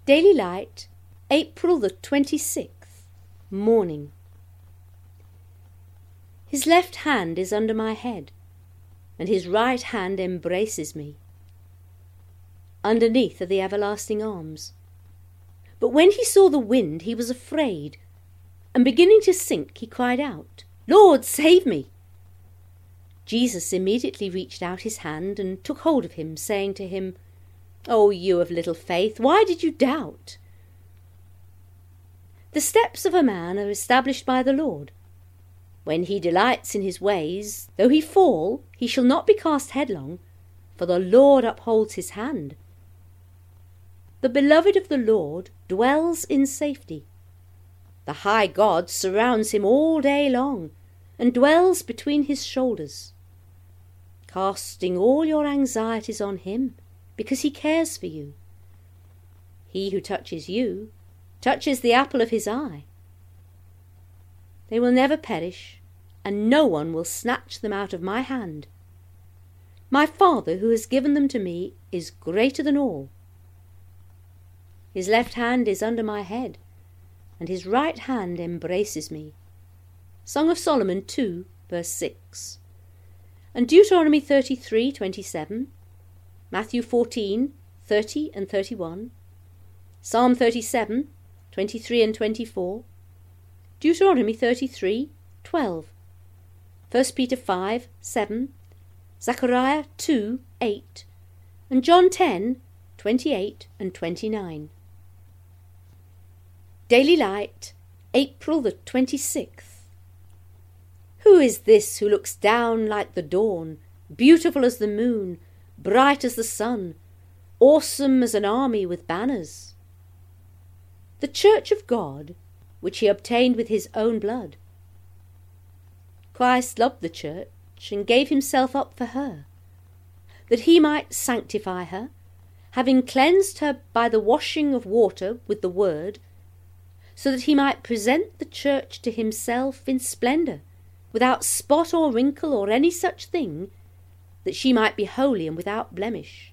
Daily Light, April the 26th, Morning. His left hand is under my head, and his right hand embraces me. Underneath are the everlasting arms. But when he saw the wind, he was afraid, and beginning to sink, he cried out, "Lord, save me!" Jesus immediately reached out his hand and took hold of him, saying to him, "O you of little faith, why did you doubt?" The steps of a man are established by the Lord. When he delights in his ways, though he fall, he shall not be cast headlong, for the Lord upholds his hand. The beloved of the Lord dwells in safety. The high God surrounds him all day long, and dwells between his shoulders. Casting all your anxieties on him, because he cares for you. He who touches you touches the apple of his eye. They will never perish, and no one will snatch them out of my hand. My Father who has given them to me is greater than all. His left hand is under my head, and his right hand embraces me. Song of Solomon 2, verse 6. And Deuteronomy 33:27, Matthew 14:30 and 31, Psalm 37:23 and 24, Deuteronomy 33:12, 1 Peter 5:7, Zechariah 2:8, and John 10:28 and 29. Daily Light, April the 26th. Who is this who looks down like the dawn, beautiful as the moon, bright as the sun, awesome as an army with banners? The church of God, which he obtained with his own blood. Christ loved the church and gave himself up for her, that he might sanctify her, having cleansed her by the washing of water with the word, so that he might present the church to himself in splendour, without spot or wrinkle or any such thing, that she might be holy and without blemish.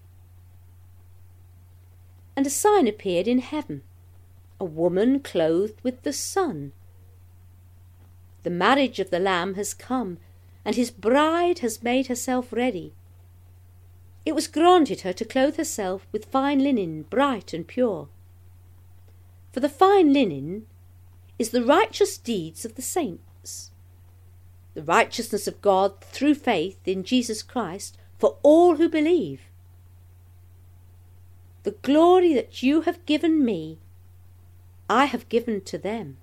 And a sign appeared in heaven, a woman clothed with the sun. The marriage of the Lamb has come, and his bride has made herself ready. It was granted her to clothe herself with fine linen, bright and pure. For the fine linen is the righteous deeds of the saints, the righteousness of God through faith in Jesus Christ for all who believe. The glory that you have given me, I have given to them.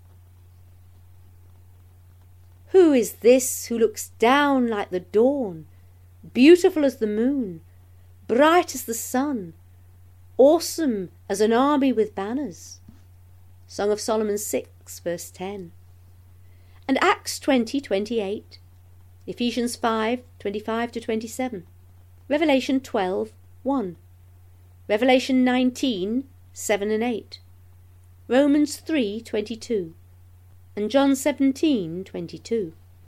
Who is this who looks down like the dawn, beautiful as the moon, bright as the sun, awesome as an army with banners? Song of Solomon 6, verse 10. And Acts 20:28, Ephesians 5:25-27, Revelation 12:1, Revelation 19:7 and 8, Romans 3:22, and John 17:22.